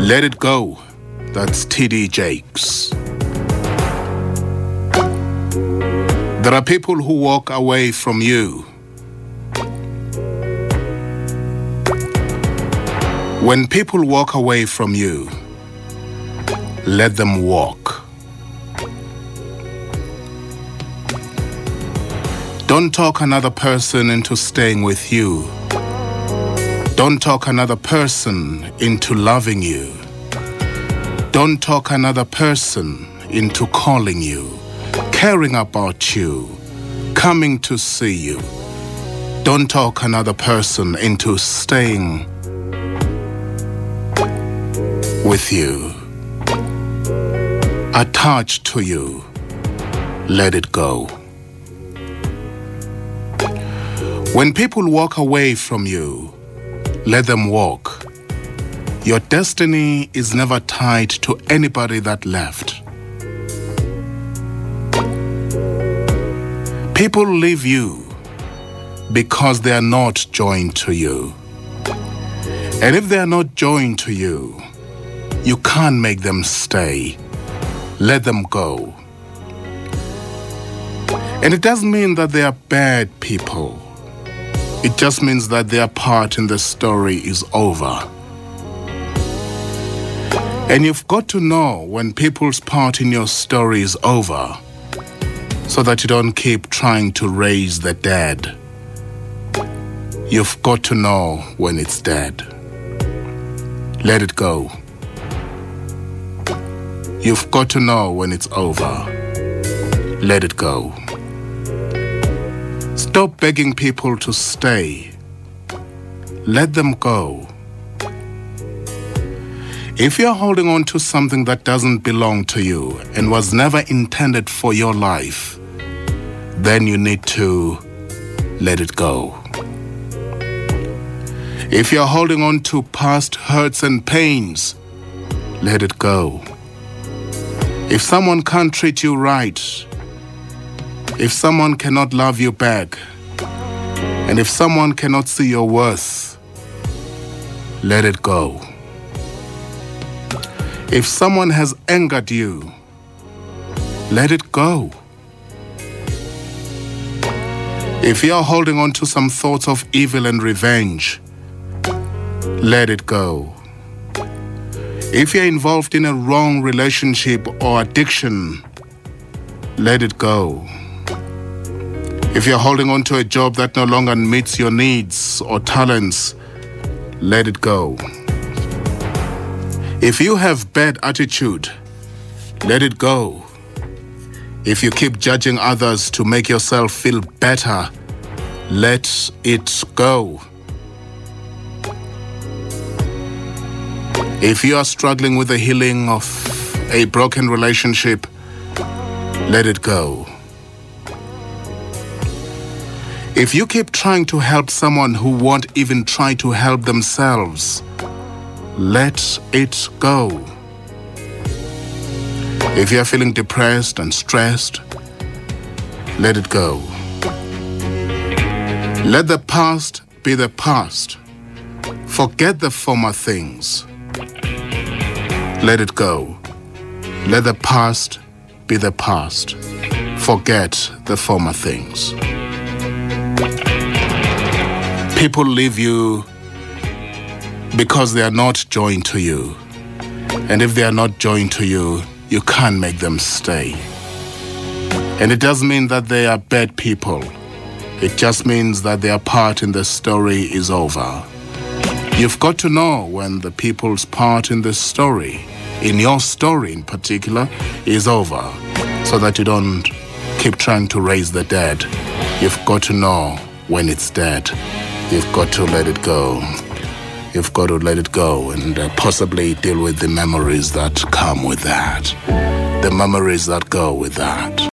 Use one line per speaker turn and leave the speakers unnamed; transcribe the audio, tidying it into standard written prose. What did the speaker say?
Let It Go. That's T.D. Jakes. There are people who walk away from you. When people walk away from you, let them walk. Don't talk another person into staying with you. Don't talk another person into loving you. Don't talk another person into calling you, caring about you, coming to see you. Don't talk another person into staying with you, attached to you. Let it go. When people walk away from you, let them walk. Your destiny is never tied to anybody that left. People leave you because they are not joined to you. And if they are not joined to you, you can't make them stay. Let them go. And it doesn't mean that they are bad people. It just means that their part in the story is over. And you've got to know when people's part in your story is over, so that you don't keep trying to raise the dead. You've got to know when it's dead. Let it go. You've got to know when it's over. Let it go. Stop begging people to stay. Let them go. If you're holding on to something that doesn't belong to you and was never intended for your life, then you need to let it go. If you're holding on to past hurts and pains, let it go. If someone can't treat you right, if someone cannot love you back, and if someone cannot see your worth, let it go. If someone has angered you, let it go. If you're holding on to some thoughts of evil and revenge, let it go. If you're involved in a wrong relationship or addiction, let it go. If you're holding on to a job that no longer meets your needs or talents, let it go. If you have bad attitude, let it go. If you keep judging others to make yourself feel better, let it go. If you are struggling with the healing of a broken relationship, let it go. If you keep trying to help someone who won't even try to help themselves, let it go. If you're feeling depressed and stressed, let it go. Let the past be the past. Forget the former things. Let it go. Let the past be the past. Forget the former things. People leave you because they are not joined to you. And if they are not joined to you, you can't make them stay. And it doesn't mean that they are bad people. It just means that their part in the story is over. You've got to know when the people's part in the story, in your story in particular, is over, so that you don't keep trying to raise the dead. You've got to know when it's dead. You've got to let it go. You've got to let it go and possibly deal with the memories that come with that. The memories that go with that.